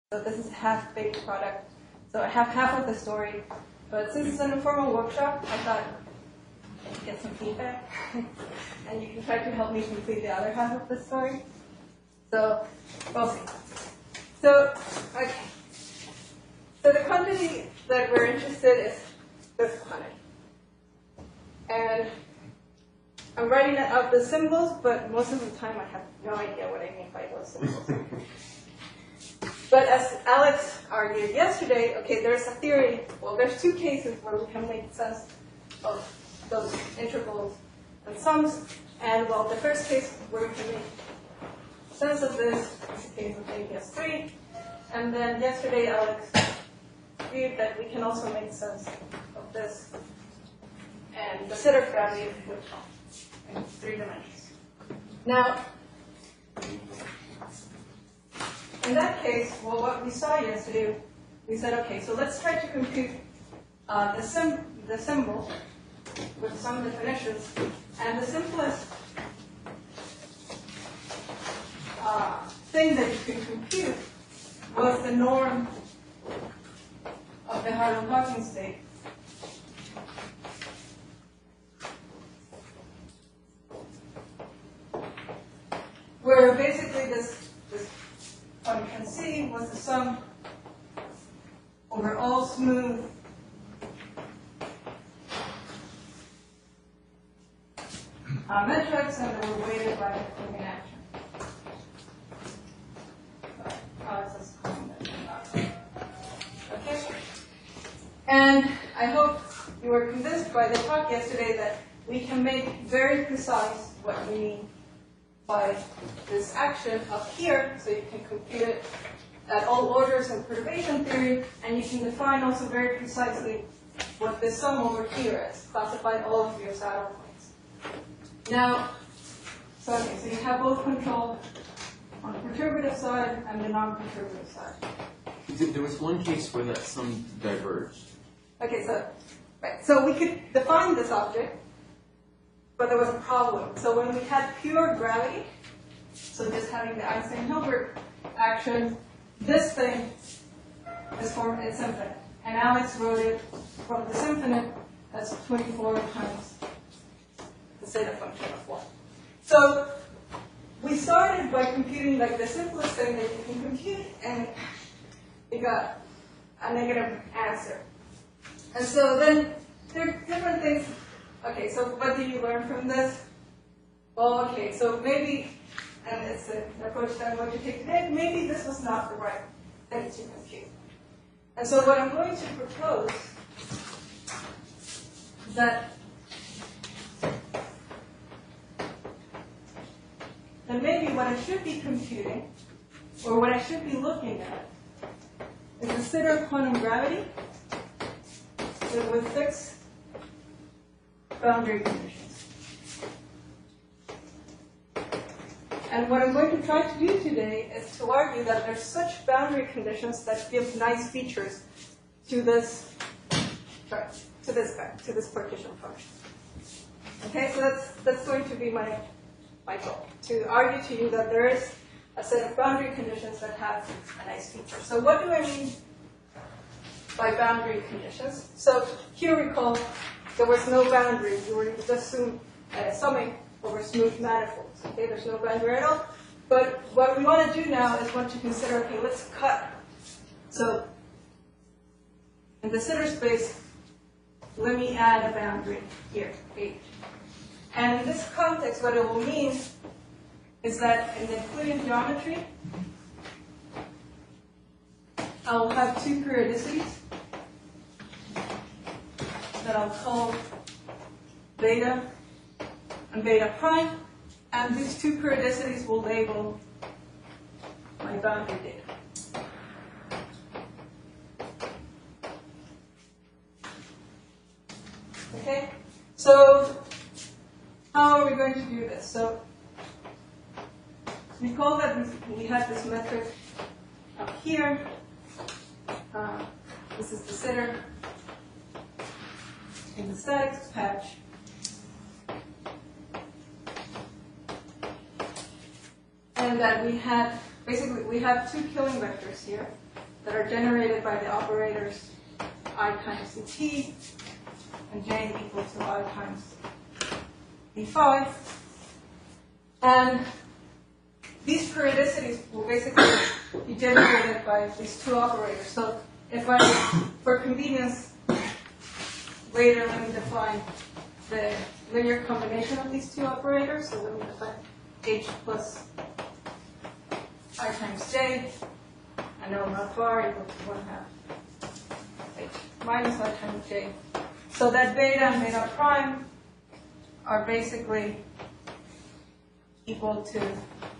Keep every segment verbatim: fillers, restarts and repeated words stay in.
So this is a half-baked product. So I have half of the story, but since it's an informal workshop, I thought I'd get some feedback, and you can try to help me complete the other half of the story. So we'll see. So, okay. So the quantity that we're interested in is this quantity. And I'm writing out the symbols, but most of the time I have no idea what I mean by those symbols. But as Alex argued yesterday, okay, there's a theory, well, there's two cases where we can make sense of those intervals and sums. And, well, the first case where we can make sense of this is the case of A P S three. And then yesterday, Alex argued that we can also make sense of this and the set of gravity in three dimensions. Now, in that case, well, what we saw yesterday, we said, okay, so let's try to compute uh, the, sim the symbol with some definitions. And the simplest uh, thing that you could compute was the norm of the Harlow-Hawking state. Where basically this, this one can see was the sum over all smooth uh, metrics, and they were weighted by the Coulombian action. Uh, it's okay. And I hope you were convinced by the talk yesterday that we can make very precise what we mean by this action up here, so you can compute it at all orders in perturbation theory, and you can define also very precisely what this sum over here is, classify all of your saddle points. Now, so, okay, so you have both control on the perturbative side and the non-perturbative side. There was one case where that sum diverged. Okay, so, right, so we could define this object, but there was a problem. So when we had pure gravity, so just having the Einstein-Hilbert action, this thing is formed, it's infinite. And Alex wrote it from this infinite, that's twenty-four times the zeta function of one. So we started by computing like the simplest thing that you can compute, and we got a negative answer. And so then there are different things. Okay, so what do you learn from this? Well, okay, so maybe, and it's an approach that I'm going to take today, maybe this was not the right thing to compute. And so what I'm going to propose is that, that maybe what I should be computing, or what I should be looking at, is the Sitter quantum gravity with fixed boundary conditions. And what I'm going to try to do today is to argue that there's such boundary conditions that give nice features to this, sorry, to this guy, to this partition function. Okay, so that's that's going to be my my goal, to argue to you that there is a set of boundary conditions that have a nice feature. So what do I mean by boundary conditions? So here recall there was no boundary. You were just uh, summing over smooth manifolds. Okay, there's no boundary at all. But what we want to do now is want to consider, okay, let's cut. So in the Sitter space, let me add a boundary here, H. And in this context, what it will mean is that in the Euclidean geometry, I will have two periodicities that I'll call beta and beta prime, and these two periodicities will label my boundary data. Okay, so how are we going to do this? So recall that we had this metric up here. Uh, this is the Sitter in the statics patch. And that we had basically we have two killing vectors here that are generated by the operators I times t and j equal to I times d phi. And these periodicities will basically be generated by these two operators. So if I, for convenience, later let me define the linear combination of these two operators. So let me define h plus I times j, and L not bar equal to one half h minus I times j. So that beta and beta prime are basically equal to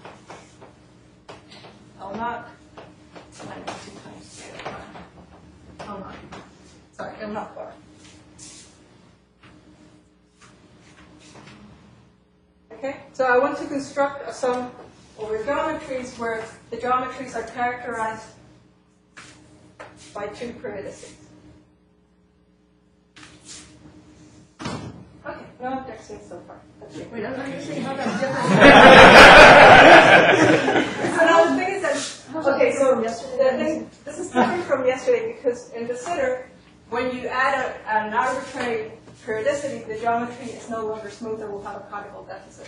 L naught minus two times beta prime. L naught. Sorry, L naught bar. Okay, so I want to construct some over geometries where the geometries are characterized by two periodicities. Okay, no objections so far. That's it. Wait, I'm not understanding how that's different. So now the thing is that, okay, so the thing, this is different from yesterday because in the sitter, when you add a, an arbitrary periodicity, the geometry is no longer smooth and will have a conical deficit.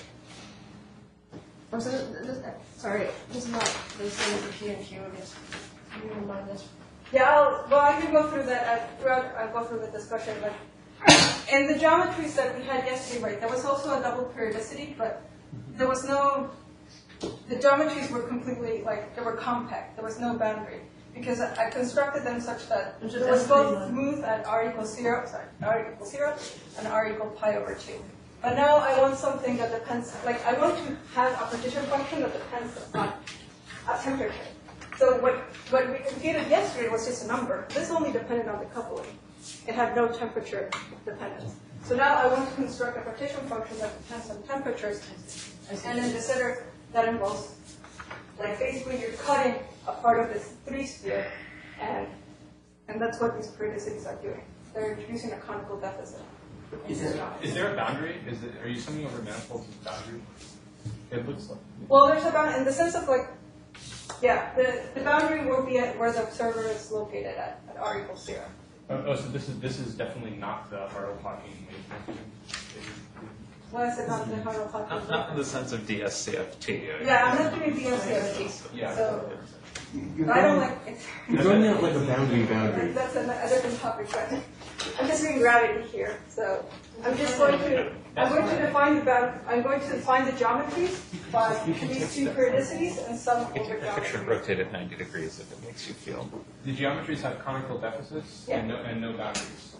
Oh, so this, this, sorry, this is not the same for P and Q. Just can you remind us? Yeah, I'll, well, I can go through that uh, throughout. I'll go through the discussion. Like in the geometries that we had yesterday, right? There was also a double periodicity, but there was no. The geometries were completely like they were compact. There was no boundary because I, I constructed them such that it was both smooth at r equals zero, sorry, r equals zero, and r equals pi over two. But now I want something that depends, like I want to have a partition function that depends on a temperature. So what, what we computed yesterday was just a number. This only depended on the coupling. It had no temperature dependence. So now I want to construct a partition function that depends on temperatures. And in the sitter, that involves, like basically you're cutting a part of this three sphere, and, and that's what these periodicities are doing. They're introducing a conical deficit. Is there, is there a boundary? Is it, are you summing over manifolds with boundary? It looks like. Well, there's a boundary in the sense of like, yeah, the, the boundary will be at where the observer is located at, at r equals zero. Oh, oh, so this is this is definitely not the Hartle-Hawking wave function. Why is it not the Hartle-Hawking? Not, not in the sense of D S C F T. Yeah, I'm not doing D S C F T. Yeah. So You're I don't going, like it. you're going out like a boundary boundary. That's a, a different topic, but I'm just doing gravity here. So I'm just going to I'm going to define the bound, I'm going to define the geometries by these two periodicities and some You over can take a picture and geometries. rotate it ninety degrees if it makes you feel. The geometries have conical deficits Yeah. and no and no boundaries.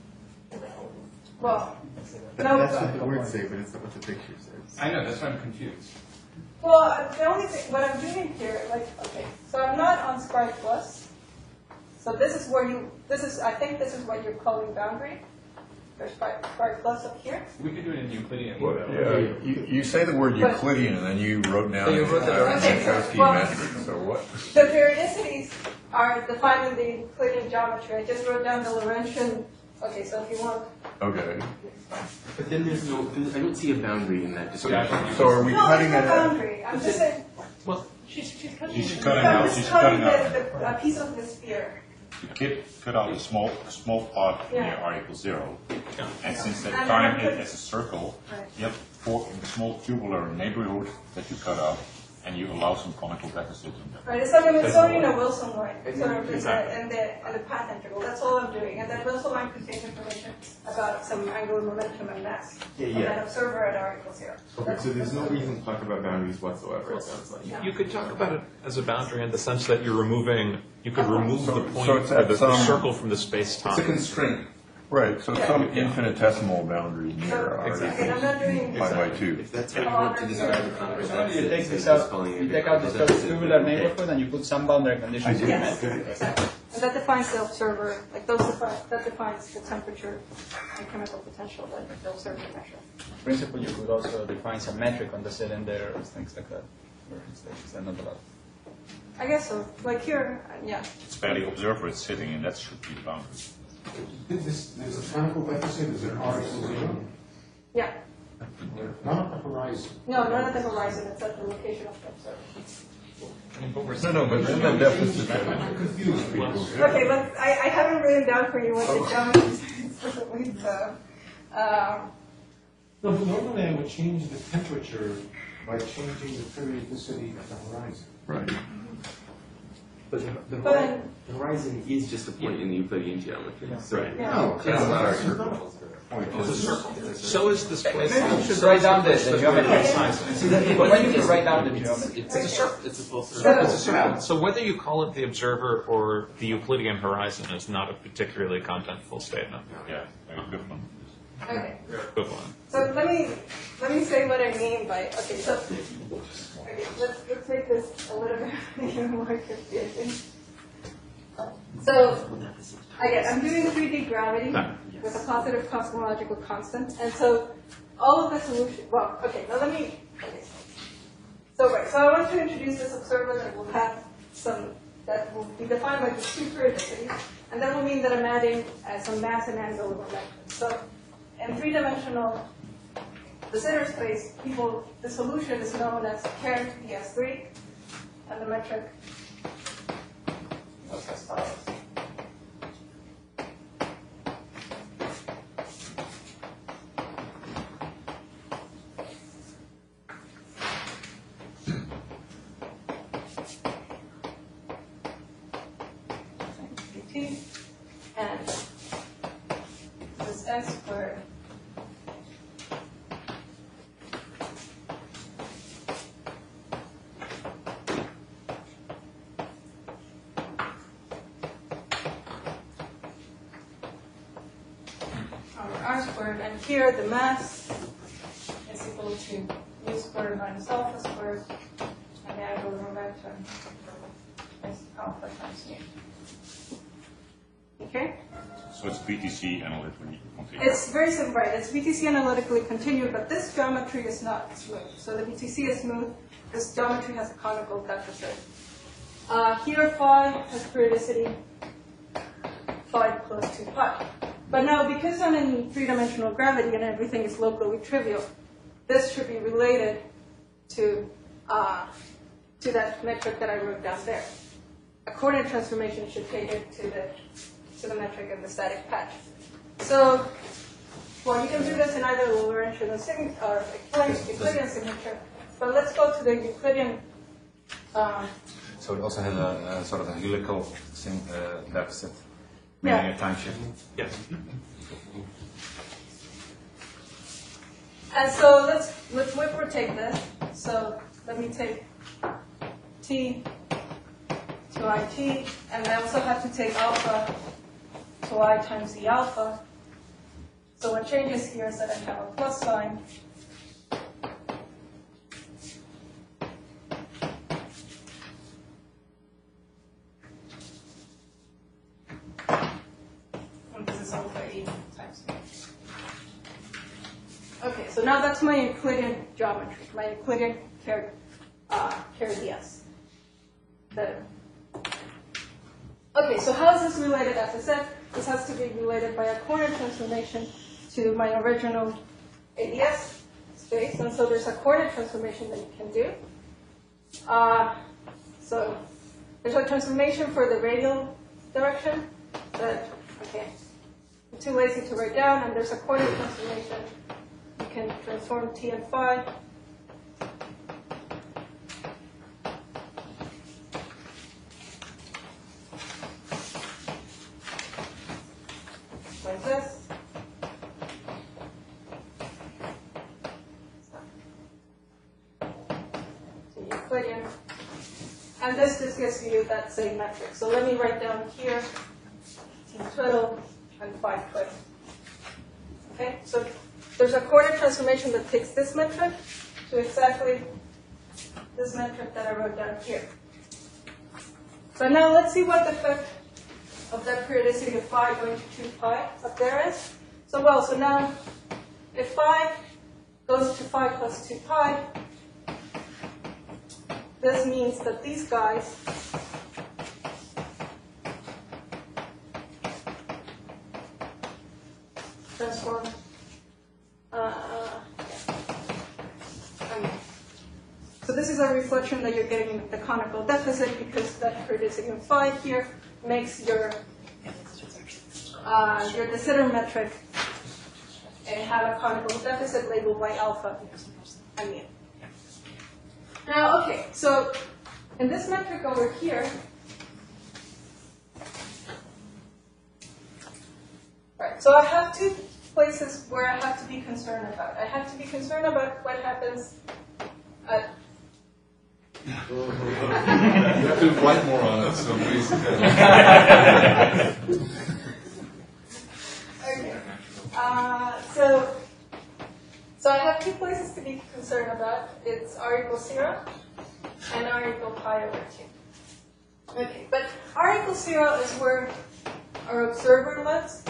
Well, That, no, that's but- what the words say, but it's not what the picture says. I know, that's why I'm confused. Well, the only thing, what I'm doing here, like, okay, so I'm not on Spark Plus. So this is where you, this is, I think this is what you're calling boundary. There's Spark, Spark Plus up here. We could do it in Euclidean. Well, though. yeah, you, you say the word But- Euclidean, and then you wrote down So you wrote that uh, down. Okay, Minkowski well- metric. So what? The periodicities are defined in the Euclidean geometry. I just wrote down the Laurentian, okay, so if you want. Okay. But then there's no, I don't see a boundary in that description. So are we No, cutting there's it no out? boundary. I'm just saying, Well, she's, she's cutting, She's I'm cutting out- just she's cutting cutting the, the, a piece of the sphere. You cut, cut out a small, a small part Yeah. near r equals zero. And since they And define then I it put- as a circle, Right. you have four small tubular neighborhood that you cut out, and you allow some conical deficits in there. Right, it's like a Smithsonian or Wilson line, sort of in the, Exactly. in the, in the path integral. That's all I'm doing. And then Wilson line contains information about some angular momentum and mass. Yeah, And yeah. then observer at r equals zero. Okay, so there's no reason to talk about boundaries whatsoever, it sounds like. Yeah. you could talk about it as a boundary in the sense that you're removing, you could remove So- the point, so it's or at the, some- the circle from the space-time. It's a constraint. Right, so Yeah. some infinitesimal boundary near So, R again, I'm not doing. pi by two. If that's how you want to describe the conical So deficit, you take it's this just out, calling it you a take out this conical deficit, tubular okay. neighborhood and you put some boundary conditions in Yes, it. exactly. And that defines the observer, like those define, that defines the temperature and chemical potential that the observer measure. In principle, you could also define some metric on the cylinder or things like that. Or it's like, it's not allowed. I guess so. Like here, uh, yeah. It's where the observer is sitting, and that should be the boundary. This, there's a conical deficit, is it r equals zero? Yeah. Not at the horizon. No, not at the horizon. It's at the location of the observer. I mean, but we're No, no, but then the deficit. Confuse people. Okay, let's, I, I haven't written down for you what the geometry is explicitly, so, um, No, but normally I would change the temperature by changing the periodicity of the horizon. Right. But the, the, But- hori- the horizon is just a point in the Euclidean geometry. So yeah. No, it's not our it's circle. not. It's a circle. So is displacement. Maybe you should write down the, the geometry signs. See, that, But when you can write down the it's, geometry. it's, a circle. It's a full circle. It's a circle. So whether you call it the observer or the Euclidean horizon is not a particularly contentful statement. Yeah, very good one. okay. They're equivalent. So let me, let me say what I mean by, okay, so, okay, let's, let's make this a little bit even more confusing. So, again, I'm doing three D gravity with a positive cosmological constant, and so all of the solution, well, okay, now let me, okay. So, right, so I want to introduce this observer that will have some, that will be defined by the two periodicities, and that will mean that I'm adding uh, some mass and angular momentum. So, in three-dimensional de Sitter space, people, the solution is known as Cairn P S three, and the metric looks as follows. T, and this S squared over R squared, and here the mass is equal to U squared minus alpha squared, and the angular momentum is alpha times mu. Okay? So it's B T C analytically continuous. It's very simple, right? It's B T C analytically continued, but this geometry is not smooth. So the B T C is smooth. This geometry has a conical deficit. Uh, here, phi has periodicity phi plus two pi. But now, because I'm in three-dimensional gravity and everything is locally trivial, this should be related to uh, to that metric that I wrote down there. A coordinate transformation should take it to the to the metric in the static patch. So, well, you can do this in either Lorentzian signature or Euclidean signature, but let's go to the Euclidean. Um, So it also has a, a sort of a helical sim, uh, deficit, meaning Yeah. a time shift. Yes. and so let's let's whip rotate this. So let me take t to it, and I also have to take alpha to I times the alpha. So what changes here is that I have a plus sign. And this is alpha e times e. Okay, so now that's my Euclidean geometry, my Euclidean Cair uh, ds. The Okay, so how is this related? As I said, this has to be related by a coordinate transformation to my original A D S space, and so there's a coordinate transformation that you can do. Uh, so there's a transformation for the radial direction that, okay, I'm too lazy to write down, and there's a coordinate transformation. You can transform t and phi. Like this. So Euclidean. And this just gives you that same metric. So let me write down here t twiddle and phi twiddle. Okay? So there's a coordinate transformation that takes this metric to exactly this metric that I wrote down here. So now let's see what the effect of that periodicity of phi going to two pi up there is. So well, so now if phi goes to phi plus two pi, this means that these guys transform. Uh, okay. So this is is a reflection that you're getting the conical deficit because that periodicity of phi here makes your uh, your de Sitter metric uh, have a conical deficit labeled by alpha and mu. Now, okay, so in this metric over here, right, so I have two places where I have to be concerned about. I have to be concerned about what happens at You have to write more on it, so please. Okay. Uh, so, so I have two places to be concerned about. It's r equals zero and r equals pi over two. Okay, but r equals zero is where our observer lives,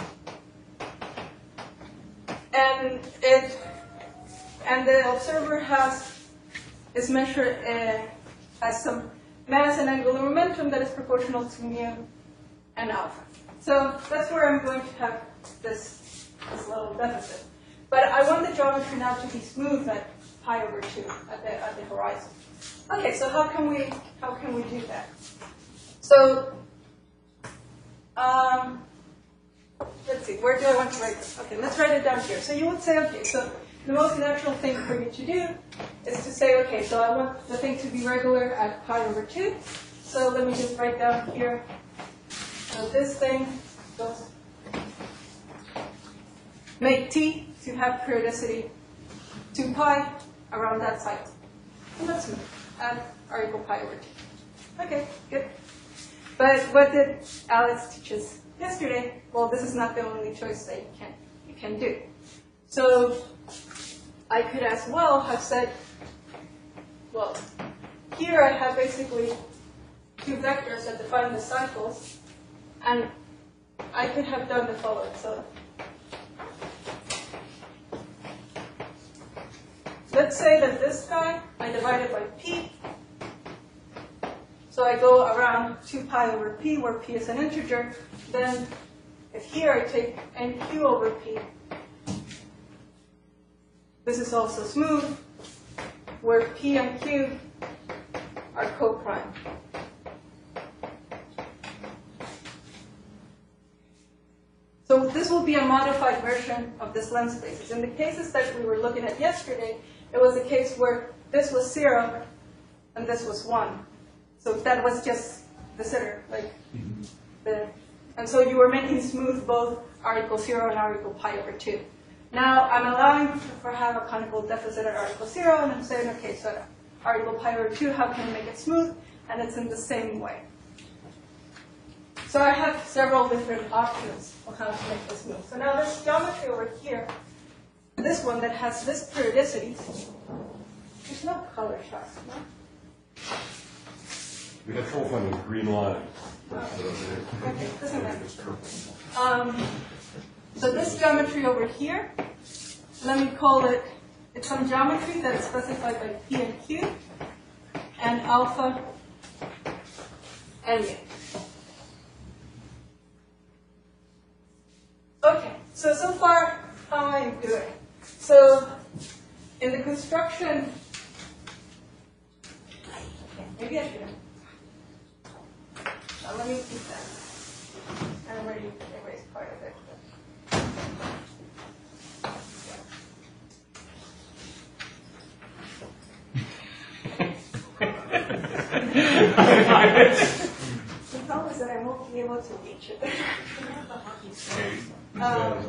and it and the observer has is measured uh, as some mass and angular momentum that is proportional to mu and alpha. So that's where I'm going to have this, this little deficit. But I want the geometry now to be smooth at pi over two at the at the horizon. Okay, so how can we how can we do that? So um, let's see, where do I want to write this? Okay, let's write it down here. So you would say, okay, so the most natural thing for you to do is to say, okay, so I want the thing to be regular at pi over two. So let me just write down here. So this thing goes make t to have periodicity two pi around that site. And that's smooth at r equal pi over two. Okay, good. But what did Alex teach us yesterday? Well, this is not the only choice that you can you can do. So I could as well have said, well, here I have basically two vectors that define the cycles, and I could have done the following. So let's say that this guy I divided by p. So I go around two pi over p, where p is an integer. Then if here I take nq over p, this is also smooth, where p and q are co-prime. So this will be a modified version of this length spaces. In the cases that we were looking at yesterday, it was a case where this was zero and this was one. So that was just the sitter, like the, and so you were making smooth both r equals zero and r equals pi over two. Now I'm allowing for have a conical deficit at r equals zero, and I'm saying, okay, so at r equals pi over two, how can I make it smooth? And it's in the same way. So I have several different options of how to make this smooth. So now this geometry over here, this one that has this periodicity, there's no color chart, no? We have trouble finding a green line. Okay, doesn't matter. Um, so this geometry over here, let me call it, it's some geometry that is specified by P and Q, and alpha and mu. Okay, so so far, how am I doing? So in the construction, okay, maybe I should. Uh, let me keep that. I already erased part of it. The problem is that I won't be able to reach it. um,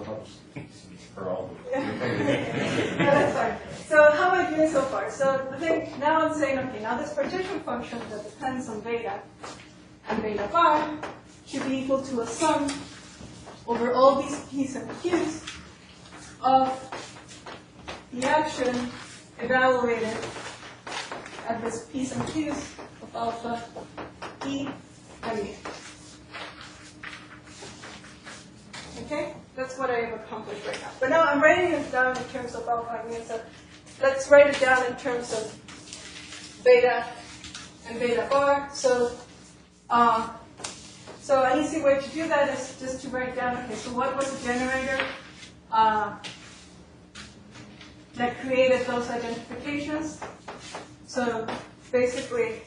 no, that's fine. So how am I doing so far? So the thing, now I'm saying, okay, now this partition function that depends on beta and beta bar should be equal to a sum over all these p's and q's of the action evaluated at this p's and q's of alpha, e, and mu. Okay? That's what I have accomplished right now. But now I'm writing it down in terms of alpha and mu, so let's write it down in terms of beta and beta bar. So Uh, so an easy way to do that is just to write down, okay, so what was the generator uh, that created those identifications? So basically,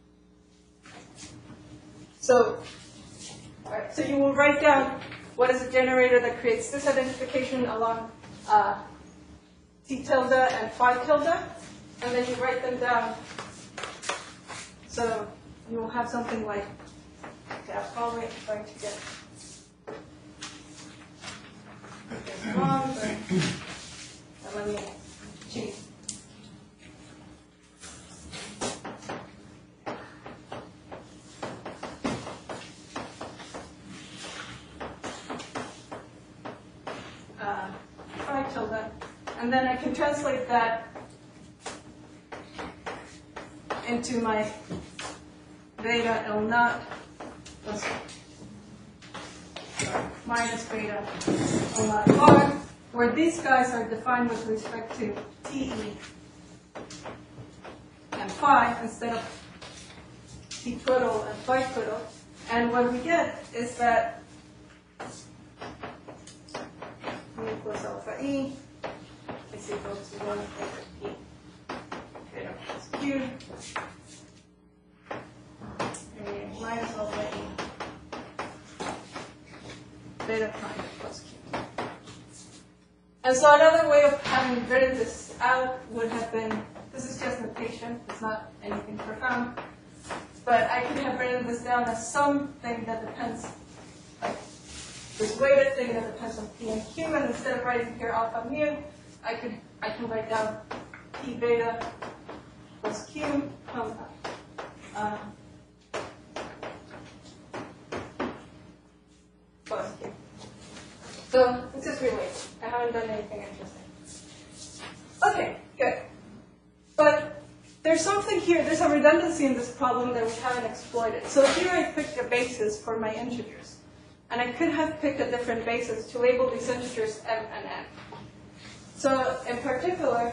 so, alright, so you will write down what is a generator that creates this identification along uh, T tilde and phi tilde, and then you write them down. So you will have something like, okay, I'm probably trying to get this wrong, but let me cheat. Uh, phi tilde, and then I can translate that into my beta L naught plus minus beta L naught bar, where these guys are defined with respect to T E and phi instead of T twiddle and phi twiddle. And what we get is that mu plus alpha E is equal to one over P beta plus Q and minus alpha E beta prime plus Q. And so another way of having written this out would have been, this is just notation, it's not anything profound, but I could have written this down as something that depends, like this weighted thing that depends on P and Q, and instead of writing here alpha mu, I could I can write down P beta plus Q comma uh, plus Q. So it's just relate. I haven't done anything interesting. Okay, good. But there's something here, there's a redundancy in this problem that we haven't exploited. So here I picked a basis for my integers. And I could have picked a different basis to label these integers m and n. So in particular,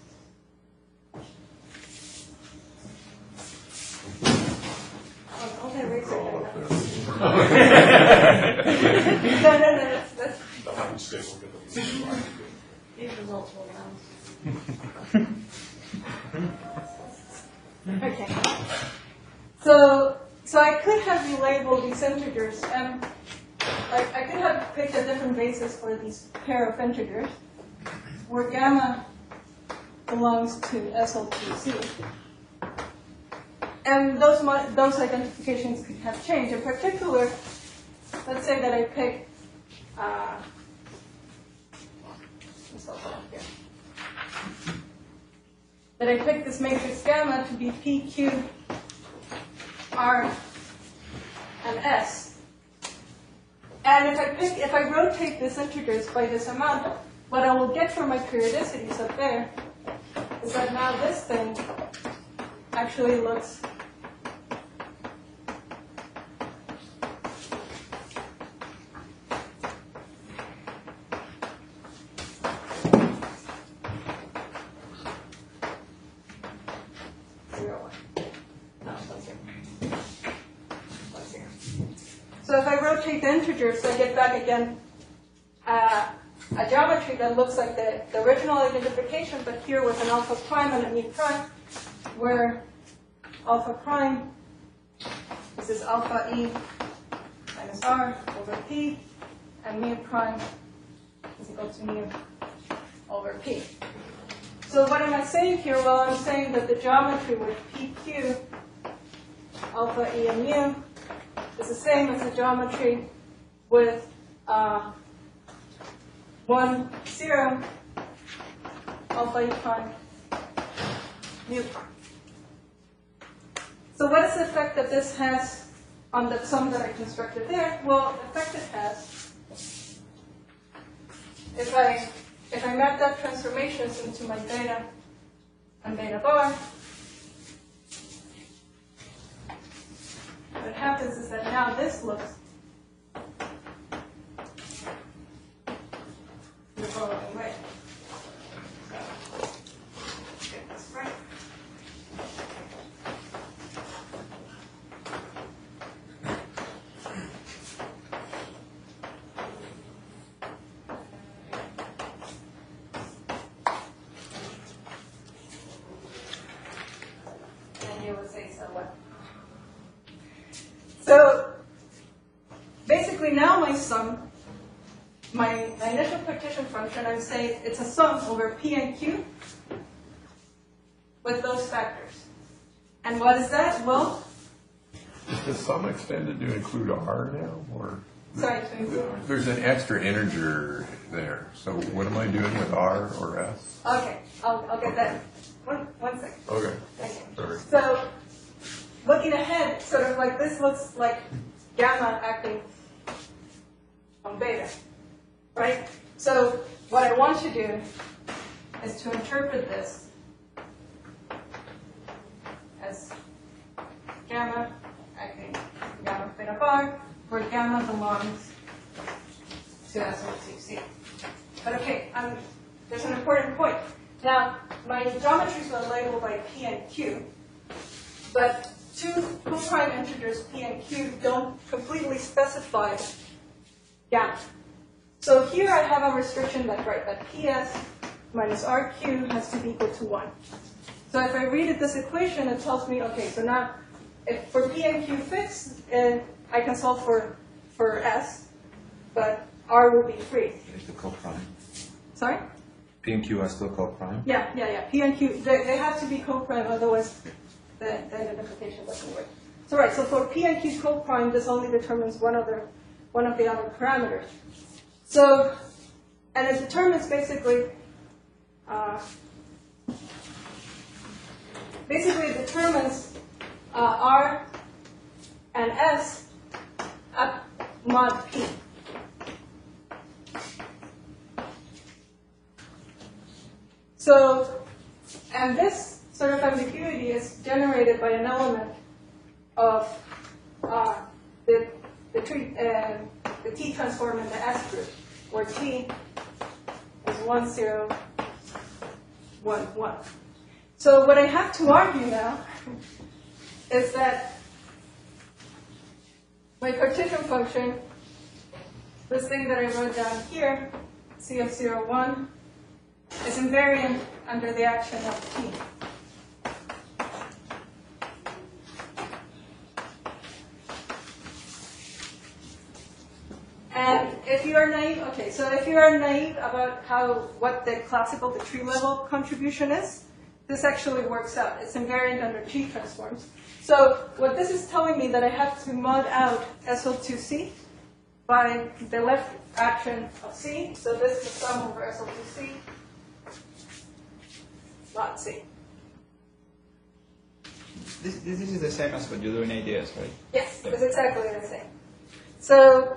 oh, okay, wait a second. no, no, no, that's, that's these results will count. Okay. So, so I could have relabeled these integers m. Like I could have picked a different basis for these pair of integers, where gamma belongs to S L two C. And those those identifications could have changed. In particular, let's say that I pick uh, here. That I pick this matrix gamma to be P, Q, R, and S. And if I pick, if I rotate these integers by this amount, what I will get from my periodicities up there is that now this thing actually looks So if I rotate the integers, I get back again uh, a geometry that looks like the, the original identification, but here with an alpha prime and a mu prime, where alpha prime, this is alpha E minus R over P, and mu prime is equal to mu over P. So what am I saying here? Well, I'm saying that the geometry with P Q, alpha E and mu, is the same as the geometry with uh, one, zero, alpha E prime, mu prime. So what is the effect that this has on the sum that I constructed there? Well, the effect it has, if I, if I map that transformations into my beta and beta bar, what happens is that now this looks the following way. So, get this right. you would say so what. So basically now my sum, my, my initial partition function, I'm saying it's a sum over P and Q with those factors. And what is that? Well, Is the sum extended to include R now, or? sorry, to include. There's an extra integer there, so what am I doing with R or S? Okay, I'll, I'll get that. One, one second. Okay, Thank you. sorry. So, looking ahead, sort of like this looks like gamma acting on beta, right? So, what I want to do is to interpret this as gamma acting gamma beta bar, where gamma belongs to S O two C. But okay, um, there's an important point. Now, my geometries were labeled by P and Q, but two co-prime integers P and Q don't completely specify gamma. So here I have a restriction that, right, that P S minus R Q has to be equal to one. So if I read it, this equation, it tells me, okay, so now if for P and Q fixed, uh, I can solve for, for S, but R will be free. Is the co-prime. Sorry? P and Q are still co-prime? Yeah, yeah, yeah. P and Q, they, they have to be co-prime, otherwise the, the identification doesn't work. So right, so for P and Q co-prime, this only determines one of the, one of the other parameters. So, and it determines basically, uh, basically it determines uh, R and S at mod P. So, and this sort of ambiguity is generated by an element of uh, the the, tree, uh, the T transform in the S group, where T is one zero one one. So what I have to argue now is that my partition function, this thing that I wrote down here, C of zero one, is invariant under the action of T. And if you are naive, okay, so if you are naive about how, what the classical, the tree level contribution is, this actually works out. It's invariant under T transforms. So what this is telling me that I have to mod out S O two C by the left action of C. So this is the sum over S O two C. Not C. This, this is the same as what you do in A D S, right? Yes, it's exactly the same. So,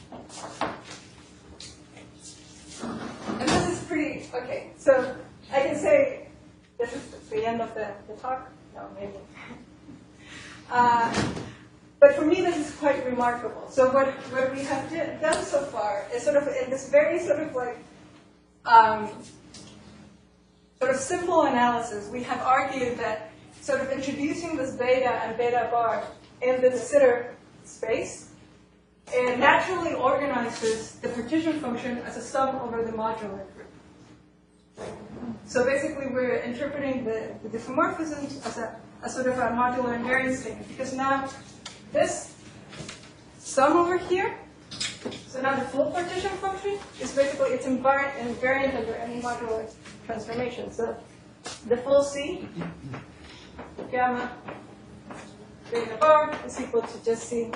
and this is pretty, okay, so I can say this is the end of the, the talk. No, maybe. Uh, but for me, this is quite remarkable. So what, what we have did, done so far is sort of in this very sort of like, um, sort of simple analysis, we have argued that sort of introducing this beta and beta bar in the de Sitter space, it naturally organizes the partition function as a sum over the modular group. So basically we're interpreting the, the diffeomorphisms as a, a sort of a modular invariant statement, because now this sum over here, so now the full partition function is basically, it's invariant, invariant under any modular transformation. So the full C, gamma, beta bar is equal to just C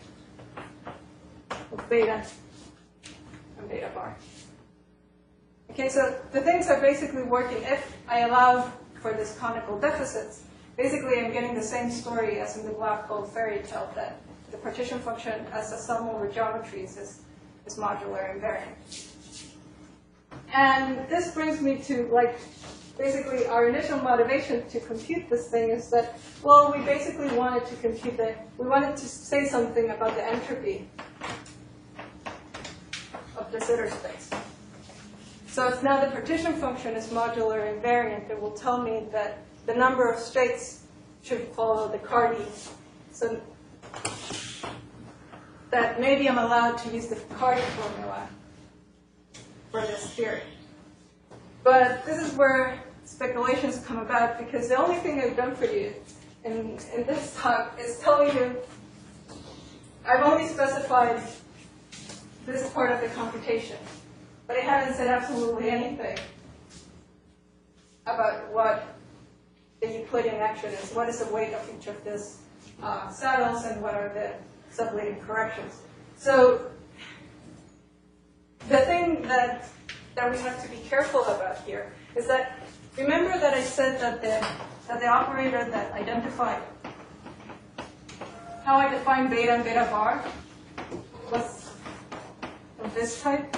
of beta and beta bar. Okay, so the things are basically working. If I allow for this conical deficits, basically I'm getting the same story as in the black hole fairy tale, that the partition function as a sum over geometries is, is modular invariant. And this brings me to, like, basically our initial motivation to compute this thing is that, well, we basically wanted to compute the, we wanted to say something about the entropy of the Sitter space. So if now the partition function is modular invariant, it will tell me that the number of states should follow the Cardy. So that maybe I'm allowed to use the Cardy formula for this theory. But this is where speculations come about, because the only thing I've done for you in, in this talk is telling you I've only specified this part of the computation, but I haven't said absolutely anything about what the Euclidean action is. What is the weight of each of these uh, saddles, and what are the subleading corrections? So the thing that that we have to be careful about here is that, remember that I said that the that the operator that identified how I define beta and beta bar was of this type?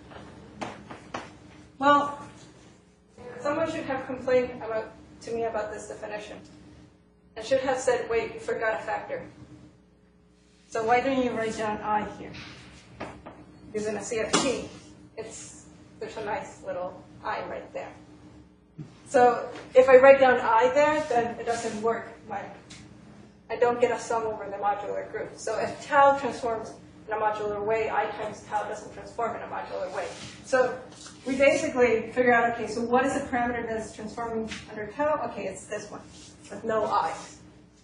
Well, someone should have complained about to me about this definition and should have said, wait, you forgot a factor. So why didn't you write down I here? Because in a C F T, it's, there's a nice little I right there. So if I write down I there, then it doesn't work. My, I don't get a sum over the modular group. So if tau transforms in a modular way, I times tau doesn't transform in a modular way. So we basically figure out, okay, so what is the parameter that's transforming under tau? Okay, it's this one with no i's.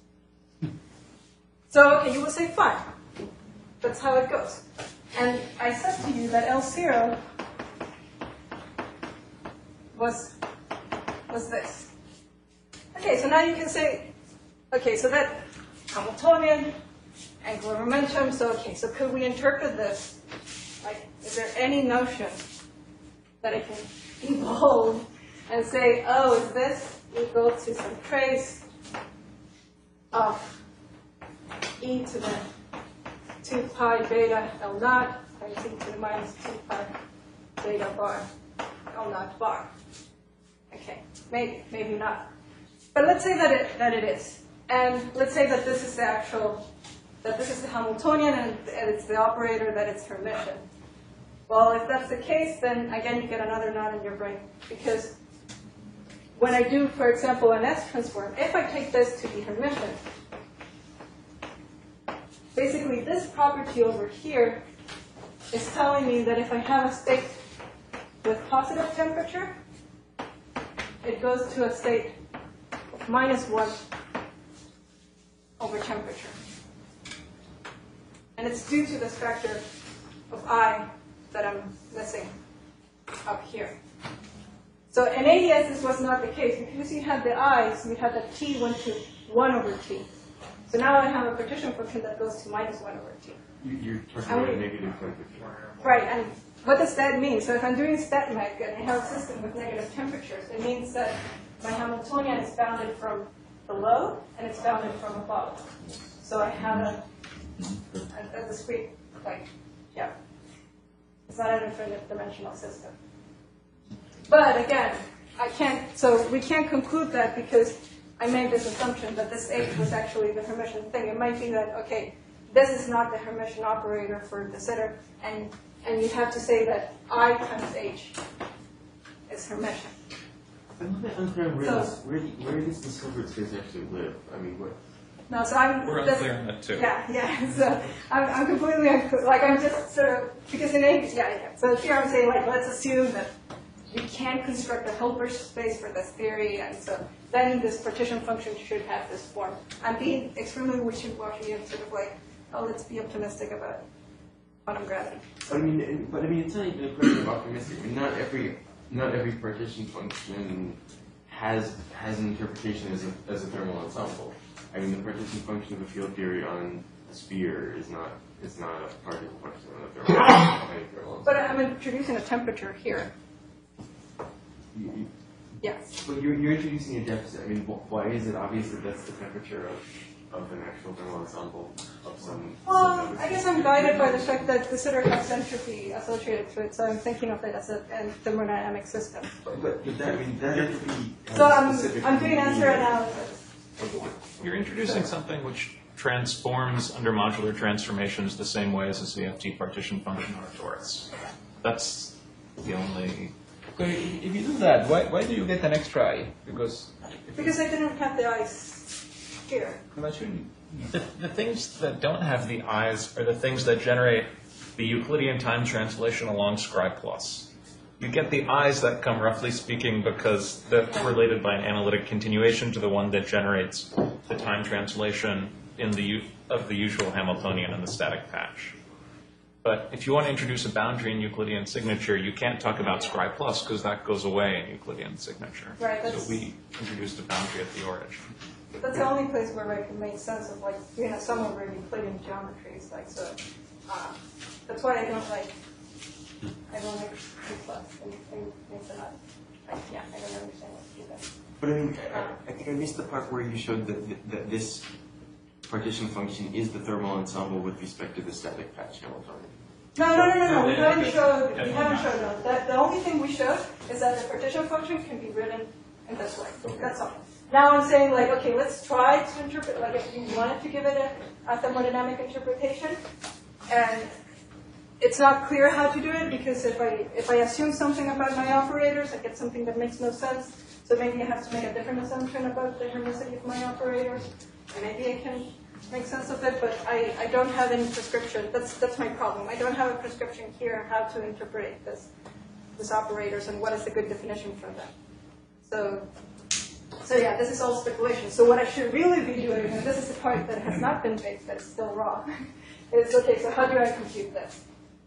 So, okay, you will say, fine. That's how it goes. And I said to you that L zero was, was this. Okay, so now you can say, okay, so that Hamiltonian, angular momentum, so okay, so could we interpret this? Like, is there any notion that I can evolve and say, oh, is this equal to some trace of e to the two pi beta L naught times e to the minus two pi beta bar L naught bar? Okay, maybe, maybe not. But let's say that it, that it is. And let's say that this is the actual, that this is the Hamiltonian and, and it's the operator that it's Hermitian. Well, if that's the case, then again you get another knot in your brain. Because when I do, for example, an S transform, if I take this to be Hermitian, basically this property over here is telling me that if I have a state with positive temperature, it goes to a state of minus one over temperature. And it's due to this factor of I that I'm missing up here. So in A D S this was not the case. Because you had the i's, you had that t went to one over t. So now I have a partition function that goes to minus one over t. You- You're talking about a negative temperature. Right, and what does that mean? So if I'm doing StatMech and I have a system with negative temperatures, it means that my Hamiltonian is bounded from below and it's bounded from above. So I have a, a, a discrete, like, yeah. It's not an infinite dimensional system. But again, I can't, so we can't conclude that because I made this assumption that this H was actually the Hermitian thing. It might be that, okay, this is not the Hermitian operator for de Sitter, and, and you have to say that I times H is Hermitian. I'm a bit unclear where, So- this, where, where does the Hilbert space actually live? I mean, what? No, so I'm. We're that's- unclear on that too. Yeah, yeah. So I'm, I'm completely unclear. Like I'm just sort of because in English, yeah, yeah. So here I'm saying like let's assume that we can construct a Hilbert space for this theory, and so then this partition function should have this form. I'm being extremely wishy-washy and sort of like, oh, let's be optimistic about quantum gravity. But I mean, it- but I mean, it's not even a question of optimistic. I mean, not every, not every partition function has has an interpretation as a as a thermal ensemble. I mean, the partition function of a field theory on a sphere is not is not a particle function on a thermal, on a thermal ensemble. But I'm introducing a temperature here. You- you- Yes. But you're, you're introducing a deficit. I mean, wh- why is it obvious that that's the temperature of, of an actual thermal ensemble of some? Well, some I guess I'm guided by the fact that de Sitter has entropy associated to it, so I'm thinking of it as a, a thermodynamic system. But, but, but that, I mean, that entropy has So a I'm, specific I'm doing answer meaning. analysis. You're introducing something which transforms under modular transformations the same way as a C F T partition function or a torus. That's the only. So if if you do that, why, why do you get an extra I? Because Because I didn't have the ice here. that shouldn't. The, the things that don't have the eyes are the things that generate the Euclidean time translation along Scri plus. You get the eyes that come, roughly speaking, because that's related by an analytic continuation to the one that generates the time translation in the u- of the usual Hamiltonian and the static patch. But if you want to introduce a boundary in Euclidean signature, you can't talk about Scri plus because that goes away in Euclidean signature. Right, So that's- we introduced a boundary at the origin. That's the only place where I can make sense of like doing a sum over Euclidean geometries, like so. Uh, that's why I don't like. I don't like P plus. I, I make them up. Like, yeah, I don't understand what to do that. But I mean, I, I think I missed the part where you showed that, that, that this partition function is the thermal ensemble with respect to the static patch Hamiltonian. No, no, no, no, no. We No, haven't they- showed. they- We haven't showed that. That the only thing we showed is that the partition function can be written in this way. That's all. Now I'm saying like, okay, let's try to interpret. Like, if you wanted to give it a, a thermodynamic interpretation, and it's not clear how to do it because if I if I assume something about my operators, I get something that makes no sense. So maybe I have to make a different assumption about the hermicity of my operators, and maybe I can make sense of it. But I, I don't have any prescription. That's that's my problem. I don't have a prescription here on how to interpret this this operators and what is the good definition for them. So. So yeah, this is all speculation. So what I should really be doing, and this is the part that has not been baked, but it's still raw, is okay, so how do I compute this?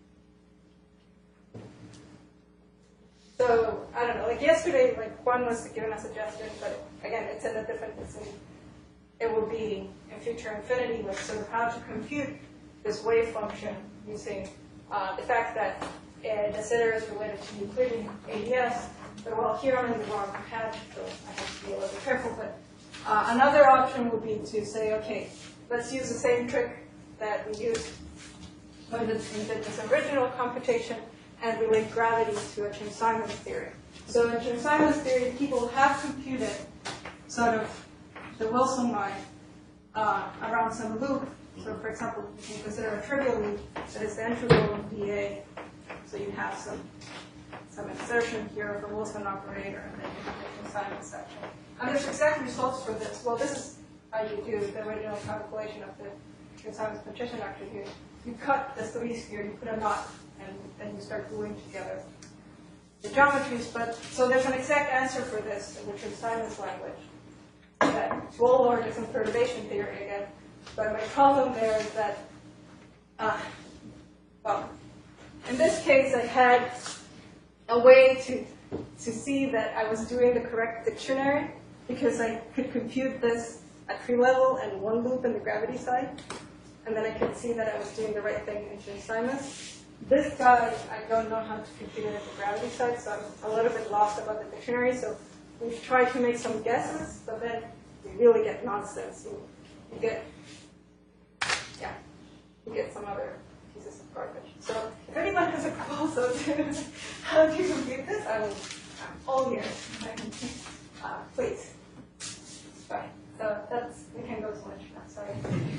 So, I don't know, like yesterday, like Juan was giving a suggestion, but again, it's in a different, it's in, it will be in future infinity, like sort of how to compute this wave function using uh, the fact that uh, the sitter is related to Euclidean A D S. But well, here I'm in the wrong patch, so I have to be a little bit careful. But uh, another option would be to say, okay, let's use the same trick that we used when we did this original computation and relate gravity to a Chern-Simons theory. So in Chern-Simons theory, people have computed sort of the Wilson line uh, around some loop. So for example, you can consider a trivial loop that is the integral of dA. So you have some some insertion here of a Wilson operator, and then you have the Chern-Simons section. And there's exact results for this. Well, this is how you do the original calculation of the Chern-Simons partition attribute. You cut the threes here, you put a knot, and then you start gluing together the geometries. But so there's an exact answer for this in the Chern-Simons language. That will or different perturbation theory again. But my problem there is that, uh, well, in this case, I had a way to to see that I was doing the correct dictionary because I could compute this at tree level and one loop in the gravity side, and then I could see that I was doing the right thing in Chern-Simons. This guy, I don't know how to compute it at the gravity side, so I'm a little bit lost about the dictionary. So we've tried to make some guesses, but then you really get nonsense. You, you get, yeah, you get some other pieces of garbage. So if anyone has a proposal to how to compute this, I will, I'm all ears. Uh, please. Right. So that's, we can go to lunch now, sorry.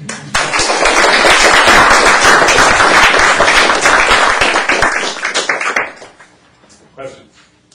Questions?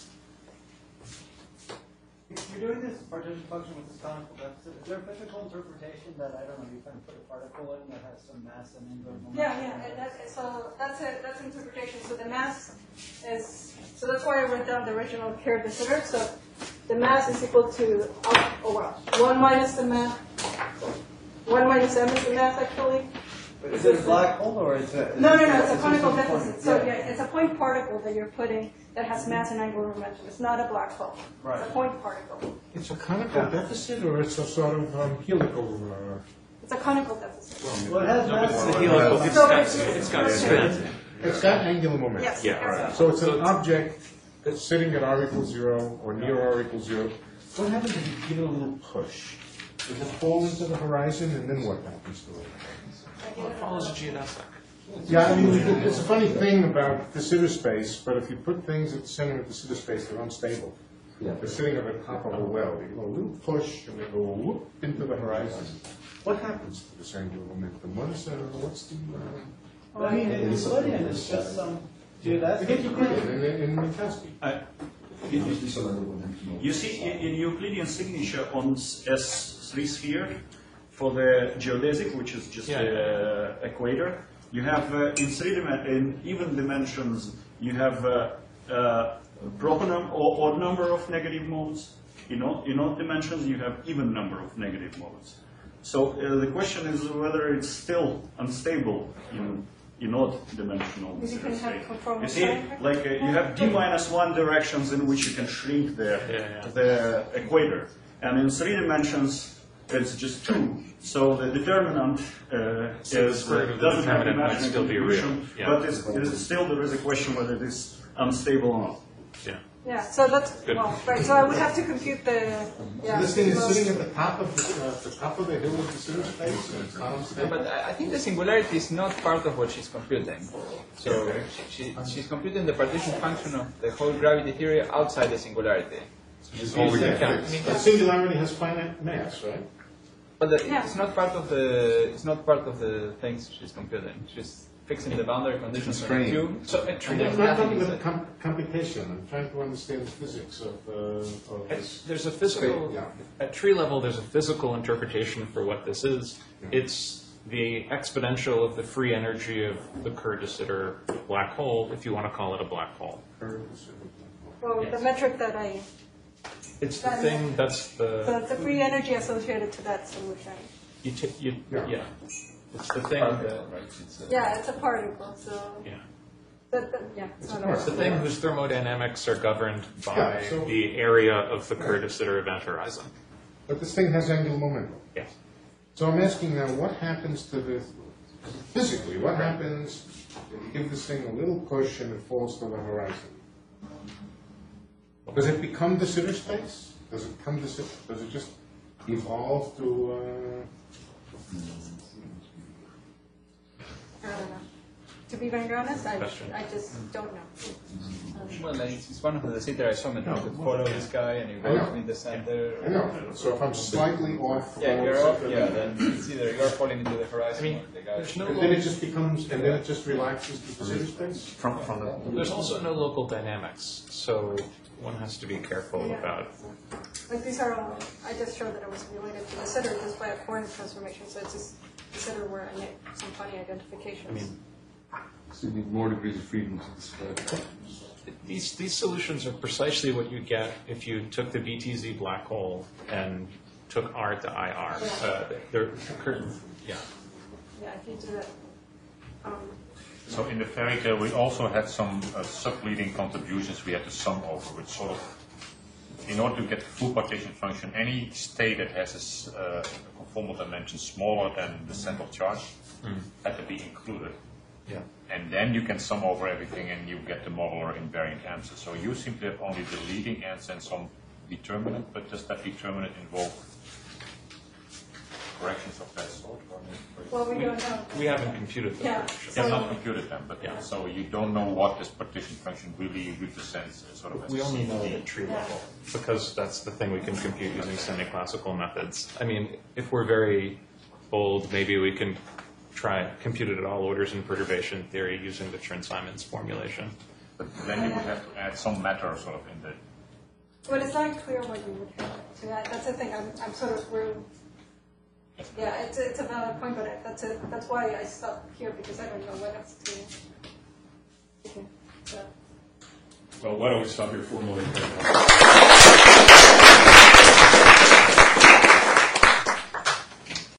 You're doing this partition function with this conical deficit. Is there a physical interpretation that, I don't know, you kind of put a particle in that has some mass and angular momentum? Yeah, yeah, and that, so that's it, that's interpretation. So the mass is, so that's why I wrote down the original Kerr de Sitter. So the mass is equal to, oh, oh well, one minus the mass, one minus m is the mass actually. But is it a black hole or is it? No, no, no, it's a conical just point- deficit. So yeah, it's a point particle that you're putting that has mass and angular momentum. It's not a black hole. Right. It's a point particle. It's a conical deficit, or it's a sort of um, helical? Uh, It's a conical deficit. Well, it has mass. it's and a angular helical- momentum. So got- it's- it's got spin. it's got angular momentum. Yes. Yeah, yes. right. So it's an object that's sitting at r equals zero or near r equals zero. What happens if you give it a little push? Does it fall into the horizon, and then what happens to it? Well, it follows a geodesic. Yeah, I mean, it- it's a funny thing about the Sitter space, but if you put things at the center of the Sitter space, they're unstable. They're sitting at the top of a well. You go a little push, and they go whoop into the horizon. What happens to this angular momentum? What is, uh, what's the... Uh, Well, I mean, in Euclidean, it's just some geodesic. in, in Minkowski. Uh, You see, in, in Euclidean signature on s- S three sphere, for the geodesic, which is just Yeah. the equator, you have uh, in three dim- in even dimensions, you have uh, uh, proper num or odd number of negative modes. In odd, in odd dimensions, you have even number of negative modes. So uh, de question is whether it's still unstable in in odd dimensional Because you can have space. conformal You see, triangle. like uh, you have d minus one directions in which you can shrink the Yeah, yeah. the equator, and in three dimensions it's just two. So the determinant uh, So the is square root of the doesn't have determinant might imaginary still be real, distribution, yeah. but it's, it's still there is a question whether it is unstable or not. Yeah. Yeah, so that's, Good. well, right, so I would have to compute the, yeah. This thing is most- sitting at the top of the, uh, the top of the hill of the center space, and it's not Yeah, unstable. but I I think the singularity is not part of what she's computing. So she, she's computing the partition function of the whole gravity theory outside the singularity. It's all we always can- fixed. The singularity has finite mass, right? But the, Yeah. it's not part of the it's not part of the things she's computing. She's fixing the boundary conditions on the cube. So I'm actually, not nothing talking is about com- computation, I'm trying to understand the physics of, uh, of this. There's a physical, Yeah. at tree level, there's a physical interpretation for what this is. It's the exponential of the free energy of the Kerr de Sitter black hole, if you want to call it a black hole. Well, the metric that I, It's the thing, that's the, the, the free energy associated to that solution. you, t- you, Yeah. yeah. It's the thing part of that, it, right? It's a- Yeah, it's a particle, so, yeah. that, that, yeah, it's not It's the a. thing whose thermodynamics are governed by Yeah, so- the area of the Kerr de Sitter event horizon. But this thing has angular momentum. Yes. So I'm asking now, what happens to the, physically, what happens if you give this thing a little push and it falls to the horizon? Does it become de Sitter space? Does it come to, Sitter- does it just evolve to, uh, I don't know. To be very honest, I, Question. I just don't know. Um, Well, like, it's one of the de Sitter isometries. You could follow this guy and you I know. go in the center. I know, so if I'm slightly off. Yeah, uh, you're off. center, Yeah, then it's either you're falling into the horizon I mean, or the guy. there's no And then it just becomes, and then it just relaxes to de Sitter space? From, from the, There's also no local dynamics, so one has to be careful Yeah. about. Like these are all, I just showed that it was related to the sitter just by a coordinate transformation, so it's just the sitter where I make some funny identifications. I mean, So you need more degrees of freedom to describe. these these solutions are precisely what you get if you took the B T Z black hole and took R to I R. Uh, they're curtain, yeah. Yeah, if you do that. Um, So in the fairy tale, we also had some uh, sub-leading contributions we had to sum over, which sort of, in order to get the full partition function, any state that has a s- uh, conformal dimension smaller than the central charge had to be included. Yeah. And then you can sum over everything and you get the modular invariant answer. So you seem to have only the leading answer and some determinant, but does that determinant involve corrections of that sort? Or well, we don't know. We haven't computed the Yeah. correction. yeah, not computed them, but Yeah. so you don't know what this partition function really represents, uh, sort of. As We a only know C D. it at tree level, because that's the thing we can compute using semi-classical methods. I mean, if we're very bold, maybe we can try compute it at all orders in perturbation theory using the Chern-Simons formulation. But then you would have to add some matter sort of in the. But it's not clear what you would have to that. That's the thing. I'm, I'm sort of we're, yeah, it's a, it's a valid point, but I, that's a, that's why I stopped here because I don't know what else to. Okay. So. Well, why don't we stop here for a moment?